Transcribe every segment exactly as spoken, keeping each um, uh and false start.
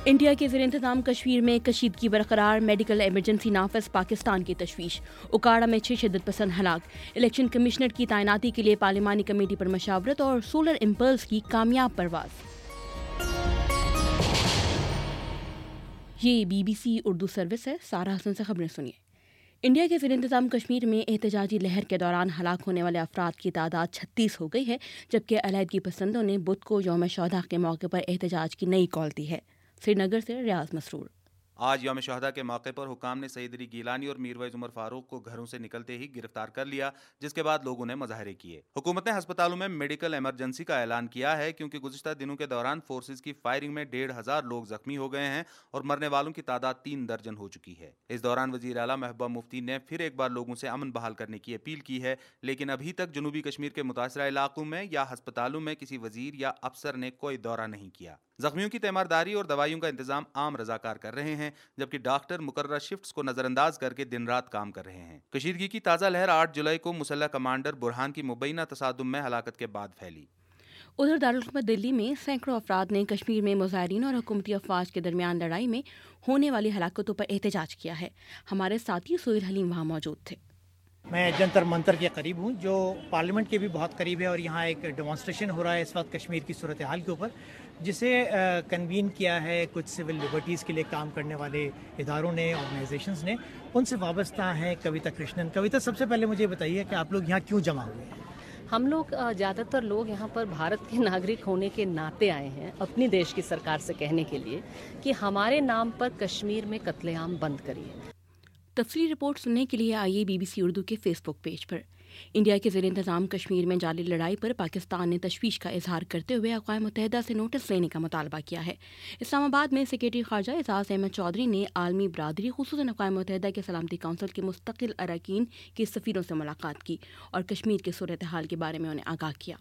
India کے زیر انتظام کشمیر میں کشیدگی برقرار، میڈیکل ایمرجنسی نافذ، پاکستان کی تشویش، اکاڑا میں چھ شدت پسند ہلاک، الیکشن کمشنر کی تعیناتی کے لیے پارلیمانی کمیٹی پر مشاورت اور سولر امپلس کی کامیاب پرواز۔ یہ B B C Urdu service ہے، سارا حسن سے خبریں سنیے۔ انڈیا کے زیر انتظام کشمیر میں احتجاجی لہر کے دوران ہلاک ہونے والے افراد کی تعداد چھتیس ہو گئی ہے، جبکہ علیحدگی پسندوں نے بدھ کو یوم شہداء کے موقع پر احتجاج کی نئی کال دی ہے۔ سری نگر سے ریاض مسرور۔ آج یوم شہداء کے موقع پر حکام نے سعید علی گیلانی اور میرویز عمر فاروق کو گھروں سے نکلتے ہی گرفتار کر لیا، جس کے بعد لوگوں نے مظاہرے کیے۔ حکومت نے ہسپتالوں میں میڈیکل ایمرجنسی کا اعلان کیا ہے، کیونکہ گزشتہ دنوں کے دوران فورسز کی فائرنگ میں ڈیڑھ ہزار لوگ زخمی ہو گئے ہیں اور مرنے والوں کی تعداد تین درجن ہو چکی ہے۔ اس دوران وزیر اعلیٰ محبوبہ مفتی نے پھر ایک بار لوگوں سے امن بحال کرنے کی اپیل کی ہے، لیکن ابھی تک جنوبی کشمیر کے متاثرہ علاقوں میں یا ہسپتالوں میں کسی وزیر یا افسر نے کوئی دورہ نہیں کیا۔ زخمیوں کی تیمارداری اور دوائیوں کا انتظام عام رضاکار کر رہے ہیں، جبکہ ڈاکٹر مقررہ شفٹس کو نظر انداز کر کے دن رات کام کر رہے ہیں۔ کشیدگی کی تازہ لہر آٹھ جولائی کو مسلح کمانڈر برہان کی مبینہ تصادم میں ہلاکت کے بعد پھیلی۔ ادھر دارالحکومت دلی میں سینکڑوں افراد نے کشمیر میں مظاہرین اور حکومتی افواج کے درمیان لڑائی میں ہونے والی ہلاکتوں پر احتجاج کیا ہے۔ ہمارے ساتھی سہیل حلیم وہاں موجود تھے۔ میں جنتر منتر کے قریب ہوں، جو پارلیمنٹ کے بھی بہت قریب ہے، اور یہاں ایک ڈیمانسٹریشن ہو رہا ہے اس وقت کشمیر کی صورتحال کے اوپر، جسے کنوین کیا ہے کچھ سول لبرٹیز کے لیے کام کرنے والے اداروں نے، آرگنائزیشنز نے۔ ان سے وابستہ ہیں کویتا کرشنن۔ کویتا، سب سے پہلے مجھے بتائیے کہ آپ لوگ یہاں کیوں جمع ہوئے ہیں؟ ہم لوگ زیادہ تر لوگ یہاں پر بھارت کے ناگرک ہونے کے ناطے آئے ہیں، اپنی دیش کی سرکار سے کہنے کے لیے کہ ہمارے نام پر کشمیر میں قتل عام بند کریے۔ تفصیلی رپورٹ سننے کے لیے آئیے بی بی سی اردو کے فیس بک پیج پر۔ انڈیا کے زیر انتظام کشمیر میں جاری لڑائی پر پاکستان نے تشویش کا اظہار کرتے ہوئے اقوام متحدہ سے نوٹس لینے کا مطالبہ کیا ہے۔ اسلام آباد میں سیکریٹری خارجہ اعزاز احمد چودھری نے عالمی برادری، خصوصاً اقوام متحدہ کے سلامتی کونسل کے مستقل اراکین کے سفیروں سے ملاقات کی اور کشمیر کے صورتحال کے بارے میں انہیں آگاہ کیا۔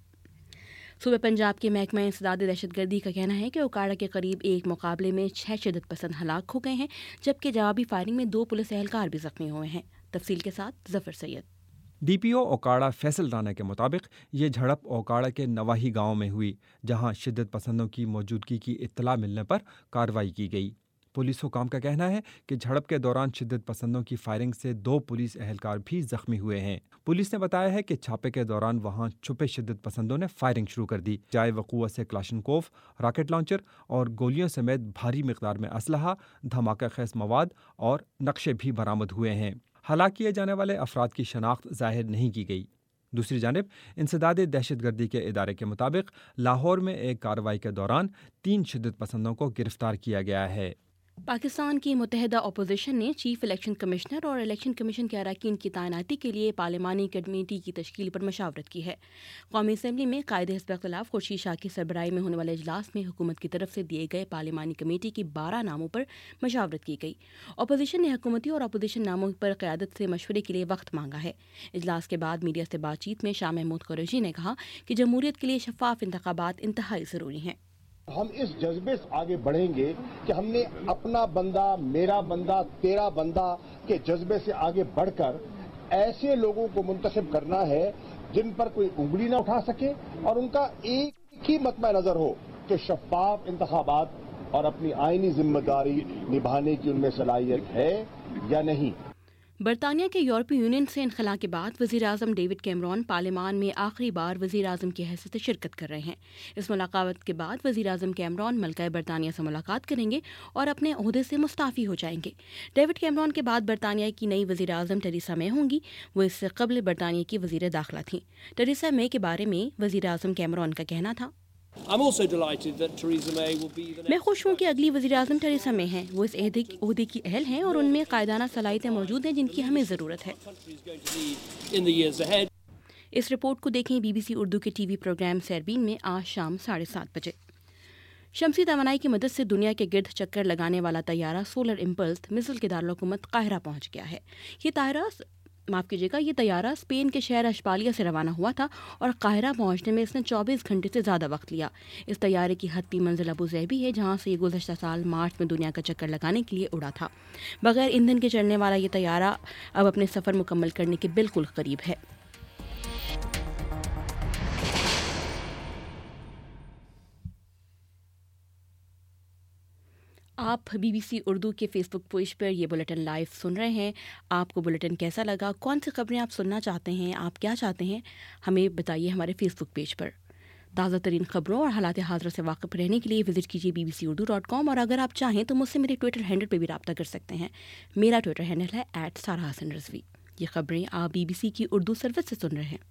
صوبہ پنجاب کے محکمہ انسداد دہشت گردی کا کہنا ہے کہ اوکاڑا کے قریب ایک مقابلے میں چھ شدت پسند ہلاک ہو گئے ہیں، جبکہ جوابی فائرنگ میں دو پولیس اہلکار بھی زخمی ہوئے ہیں۔ تفصیل کے ساتھ Zafar Syed. D P O Okara Faisal Rana کے مطابق یہ جھڑپ اوکاڑا کے نواحی گاؤں میں ہوئی، جہاں شدت پسندوں کی موجودگی کی اطلاع ملنے پر کارروائی کی گئی۔ پولیس حکام کا کہنا ہے کہ جھڑپ کے دوران شدت پسندوں کی فائرنگ سے دو پولیس اہلکار بھی زخمی ہوئے ہیں۔ پولیس نے بتایا ہے کہ چھاپے کے دوران وہاں چھپے شدت پسندوں نے فائرنگ شروع کر دی۔ جائے وقوع سے کلاشنکوف، راکٹ لانچر اور گولیوں سمیت بھاری مقدار میں اسلحہ، دھماکہ خیز مواد اور نقشے بھی برآمد ہوئے ہیں۔ ہلاک کیے جانے والے افراد کی شناخت ظاہر نہیں کی گئی۔ دوسری جانب انسداد دہشت گردی کے ادارے کے مطابق لاہور میں ایک کارروائی کے دوران تین شدت پسندوں کو گرفتار کیا گیا ہے۔ پاکستان کی متحدہ اپوزیشن نے چیف الیکشن کمشنر اور الیکشن کمیشن کے اراکین کی تعیناتی کے لیے پارلیمانی کمیٹی کی تشکیل پر مشاورت کی ہے۔ قومی اسمبلی میں قائد حزب اختلاف خورشید شاہ کی سربراہی میں ہونے والے اجلاس میں حکومت کی طرف سے دیے گئے پارلیمانی کمیٹی کی بارہ ناموں پر مشاورت کی گئی۔ اپوزیشن نے حکومتی اور اپوزیشن ناموں پر قیادت سے مشورے کے لیے وقت مانگا ہے۔ اجلاس کے بعد میڈیا سے بات چیت میں شاہ محمود قریشی نے کہا کہ جمہوریت کے لیے شفاف انتخابات انتہائی ضروری ہیں۔ ہم اس جذبے سے آگے بڑھیں گے کہ ہم نے اپنا بندہ، میرا بندہ، تیرا بندہ کے جذبے سے آگے بڑھ کر ایسے لوگوں کو منتخب کرنا ہے جن پر کوئی انگلی نہ اٹھا سکے اور ان کا ایک ہی مطمع نظر ہو کہ شفاف انتخابات اور اپنی آئینی ذمہ داری نبھانے کی ان میں صلاحیت ہے یا نہیں۔ برطانیہ کے یورپی یونین سے انخلا کے بعد وزیر اعظم ڈیوڈ کیمرون پارلیمان میں آخری بار وزیر اعظم کی حیثیت سے شرکت کر رہے ہیں۔ اس ملاقات کے بعد وزیر اعظم کیمرون ملکہ برطانیہ سے ملاقات کریں گے اور اپنے عہدے سے مستعفی ہو جائیں گے۔ ڈیوڈ کیمرون کے بعد برطانیہ کی نئی وزیر اعظم ٹریسا مے ہوں گی۔ وہ اس سے قبل برطانیہ کی وزیر داخلہ تھیں۔ ٹریسا مے کے بارے میں وزیر اعظم کیمرون کا کہنا تھا، میں خوش ہوں کہ اگلی وزیر اعظم ٹریسا مے ہیں۔ وہ اس عہدے کی اہل ہیں اور ان میں قائدانہ صلاحیتیں موجود ہیں جن کی ہمیں ضرورت ہے۔ اس رپورٹ کو دیکھیں بی بی سی اردو کے ٹی وی پروگرام سیربین میں آج شام ساڑھے سات بجے۔ شمسی توانائی کی مدد سے دنیا کے گرد چکر لگانے والا طیارہ سولر امپلس مصر کے دارالحکومت قاہرہ پہنچ گیا ہے۔ یہ طیارہ معاف کیجیے گا یہ طیارہ اسپین کے شہر اشبالیہ سے روانہ ہوا تھا اور قاہرہ پہنچنے میں اس نے چوبیس گھنٹے سے زیادہ وقت لیا۔ اس طیارے کی حتمی منزل ابو ظہبی ہے، جہاں سے یہ گزشتہ سال مارچ میں دنیا کا چکر لگانے کے لیے اڑا تھا۔ بغیر ایندھن کے چلنے والا یہ طیارہ اب اپنے سفر مکمل کرنے کے بالکل قریب ہے۔ آپ بی بی سی اردو کے فیس بک پیج پر یہ بلیٹن لائیو سن رہے ہیں. آپ کو بلیٹن کیسا لگا؟ کون سی خبریں آپ سننا چاہتے ہیں؟ آپ کیا چاہتے ہیں ہمیں بتائیے ہمارے فیس بک پیج پر. تازہ ترین خبروں اور حالات حاضرہ سے واقف رہنے کے لیے وزٹ کیجیے B B C Urdu dot com. اور اگر آپ چاہیں تو مجھ سے میرے ٹویٹر ہینڈل پہ بھی رابطہ کر سکتے ہیں. میرا ٹویٹر ہینڈل ہے ایٹ سارا حسن رضوی. یہ خبریں آپ بی بی سی کی اردو سروس سے سن رہے ہیں.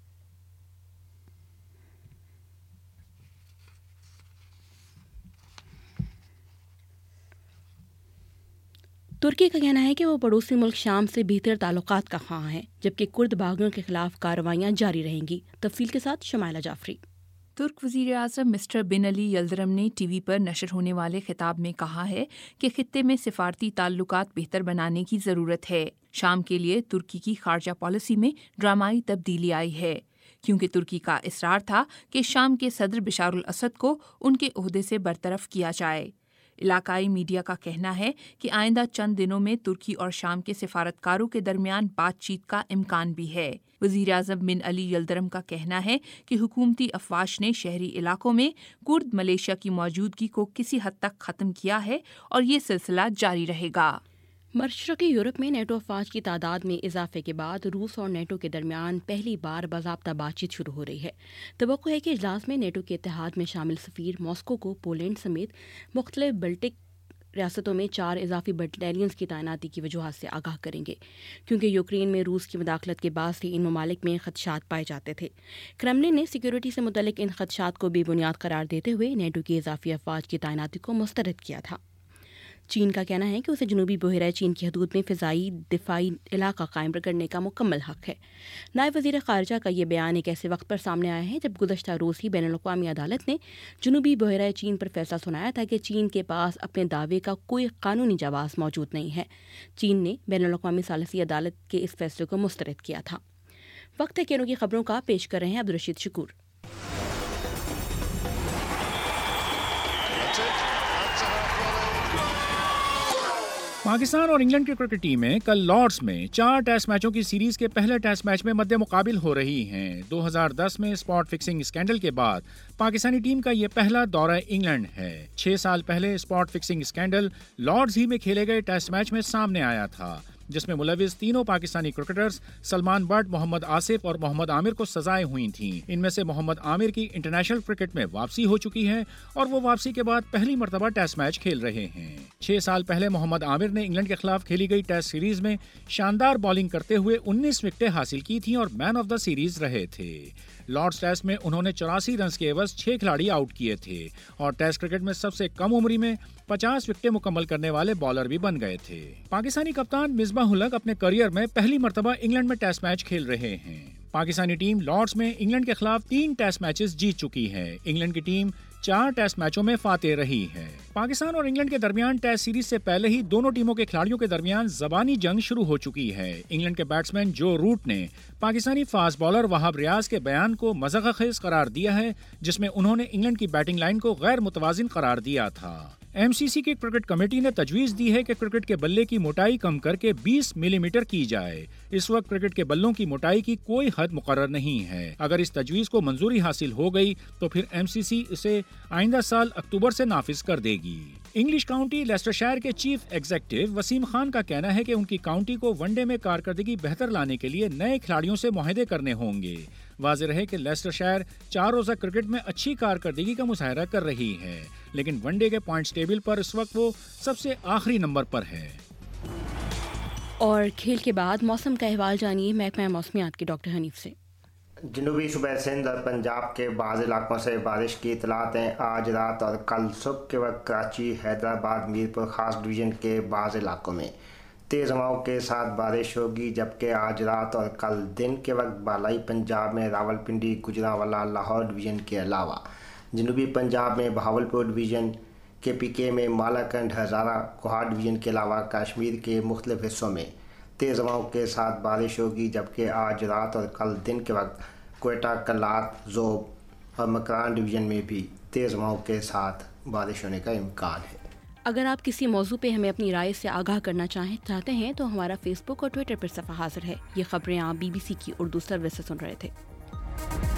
ترکی کا کہنا ہے کہ وہ پڑوسی ملک شام سے بہتر تعلقات کا خواہاں ہے، جبکہ کرد باغیوں کے خلاف کارروائیاں جاری رہیں گی. تفصیل کے ساتھ شمائلہ جعفری. ترک وزیر اعظم مسٹر بن علی یلدرم نے ٹی وی پر نشر ہونے والے خطاب میں کہا ہے کہ خطے میں سفارتی تعلقات بہتر بنانے کی ضرورت ہے. شام کے لیے ترکی کی خارجہ پالیسی میں ڈرامائی تبدیلی آئی ہے، کیونکہ ترکی کا اصرار تھا کہ شام کے صدر بشار الاسد کو ان کے عہدے سے برطرف کیا جائے. علاقائی میڈیا کا کہنا ہے کہ آئندہ چند دنوں میں ترکی اور شام کے سفارتکاروں کے درمیان بات چیت کا امکان بھی ہے. وزیر اعظم بن علی یلدرم کا کہنا ہے کہ حکومتی افواج نے شہری علاقوں میں کرد ملیشیا کی موجودگی کو کسی حد تک ختم کیا ہے اور یہ سلسلہ جاری رہے گا. مشرقی یورپ میں نیٹو افواج کی تعداد میں اضافے کے بعد روس اور نیٹو کے درمیان پہلی بار باضابطہ بات چیت شروع ہو رہی ہے. توقع ہے کہ اجلاس میں نیٹو کے اتحاد میں شامل سفیر ماسکو کو پولینڈ سمیت مختلف بلٹک ریاستوں میں چار اضافی بٹالینز کی تعیناتی کی وجوہات سے آگاہ کریں گے، کیونکہ یوکرین میں روس کی مداخلت کے بعد سے ان ممالک میں خدشات پائے جاتے تھے. کرملن نے سیکیورٹی سے متعلق ان خدشات کو بے بنیاد قرار دیتے ہوئے نیٹو کی اضافی افواج کی تعیناتی کو مسترد کیا تھا. چین کا کہنا ہے کہ اسے جنوبی بحیرہ چین کی حدود میں فضائی دفاعی علاقہ قائم کرنے کا مکمل حق ہے. نائب وزیر خارجہ کا یہ بیان ایک ایسے وقت پر سامنے آیا ہے جب گزشتہ روز ہی بین الاقوامی عدالت نے جنوبی بحیرہ چین پر فیصلہ سنایا تھا کہ چین کے پاس اپنے دعوے کا کوئی قانونی جواز موجود نہیں ہے. چین نے بین الاقوامی ثالثی عدالت کے اس فیصلے کو مسترد کیا تھا. وقت ہے کینوں کی خبروں کا پیش کر رہے ہیں عبدالرشید شکور. پاکستان اور انگلینڈ کی کرکٹ ٹیمیں کل لارڈس میں چار ٹیسٹ میچوں کی سیریز کے پہلے ٹیسٹ میچ میں مد مقابل ہو رہی ہیں. دو ہزار دس میں اسپاٹ فکسنگ اسکینڈل کے بعد پاکستانی ٹیم کا یہ پہلا دورہ انگلینڈ ہے. چھ سال پہلے اسپاٹ فکسنگ اسکینڈل لارڈس ہی میں کھیلے گئے ٹیسٹ میچ میں سامنے آیا تھا، جس میں ملوث تینوں پاکستانی کرکٹرز سلمان بٹ، محمد آصف اور محمد عامر کو سزائیں ہوئی تھیں. ان میں سے محمد عامر کی انٹرنیشنل کرکٹ میں واپسی ہو چکی ہے اور وہ واپسی کے بعد پہلی مرتبہ ٹیسٹ میچ کھیل رہے ہیں. چھ سال پہلے محمد عامر نے انگلینڈ کے خلاف کھیلی گئی ٹیسٹ سیریز میں شاندار بالنگ کرتے ہوئے انیس وکٹیں حاصل کی تھیں اور مین آف دا سیریز رہے تھے. لارڈس ٹیسٹ میں انہوں نے چوراسی رنز کے عوض چھ کھلاڑی آؤٹ کیے تھے اور ٹیسٹ کرکٹ میں سب سے کم عمری میں پچاس وکٹیں مکمل کرنے والے بالر بھی بن گئے تھے. پاکستانی کپتان مصباح الحق اپنے کیریئر میں پہلی مرتبہ انگلینڈ میں ٹیسٹ میچ کھیل رہے ہیں. پاکستانی ٹیم لارڈس میں انگلینڈ کے خلاف تین ٹیسٹ میچز جیت چکی ہے. انگلینڈ کی ٹیم چار ٹیسٹ میچوں میں فاتح رہی ہے. پاکستان اور انگلینڈ کے درمیان ٹیسٹ سیریز سے پہلے ہی دونوں ٹیموں کے کھلاڑیوں کے درمیان زبانی جنگ شروع ہو چکی ہے. انگلینڈ کے بیٹسمین جو روٹ نے پاکستانی فاسٹ بالر وہاب ریاض کے بیان کو مذاق خیز قرار دیا ہے، جس میں انہوں نے انگلینڈ کی بیٹنگ لائن کو غیر متوازن قرار دیا تھا. ایم سی سی کی کرکٹ کمیٹی نے تجویز دی ہے کہ کرکٹ کے بلے کی موٹائی کم کر کے بیس ملی میٹر کی جائے. اس وقت کرکٹ کے بلوں کی موٹائی کی کوئی حد مقرر نہیں ہے. اگر اس تجویز کو منظوری حاصل ہو گئی تو پھر ایم سی سی اسے آئندہ سال اکتوبر سے نافذ کر دے گی. انگلش کاؤنٹی لیسٹر شائر کے چیف ایگزیکٹو وسیم خان کا کہنا ہے کہ ان کی کاؤنٹی کو ون ڈے میں کارکردگی بہتر لانے کے لیے نئے کھلاڑیوں سے معاہدے کرنے ہوں گے. واضح رہے کہ لیسٹر شائر چار روزہ کرکٹ میں اچھی کارکردگی کا مظاہرہ کر رہی ہے، لیکن ون ڈے کے پوائنٹس ٹیبل پر اس وقت وہ سب سے آخری نمبر پر ہے. اور کھیل کے بعد موسم کا احوال جانیے محکمہ موسمیات کے ڈاکٹر حنیف سے. جنوبی صوبہ سندھ اور پنجاب کے بعض علاقوں سے بارش کی اطلاعات ہیں. آج رات اور کل صبح کے وقت کراچی، حیدرآباد، میرپور خاص ڈویژن کے بعض علاقوں میں تیز ہواؤں کے ساتھ بارش ہوگی، جبکہ آج رات اور کل دن کے وقت بالائی پنجاب میں راولپنڈی، گجرانوالہ، لاہور ڈویژن کے علاوہ جنوبی پنجاب میں بہاولپور ڈویژن کے پی کے میں مالاکنڈ، ہزارہ، کوہا ڈویژن کے علاوہ کشمیر کے مختلف حصوں میں تیز ہواؤں کے ساتھ بارش ہوگی، جبکہ آج رات اور کل دن کے وقت کوئٹہ، کلات، ذوب اور مکران ڈویژن میں بھی تیز ہواؤں کے ساتھ بارش ہونے کا امکان ہے. اگر آپ کسی موضوع پہ ہمیں اپنی رائے سے آگاہ کرنا چاہیں چاہتے ہیں تو ہمارا فیس بک اور ٹویٹر پر صفحہ حاضر ہے. یہ خبریں آپ بی بی سی کی اردو سروس سے سن رہے تھے.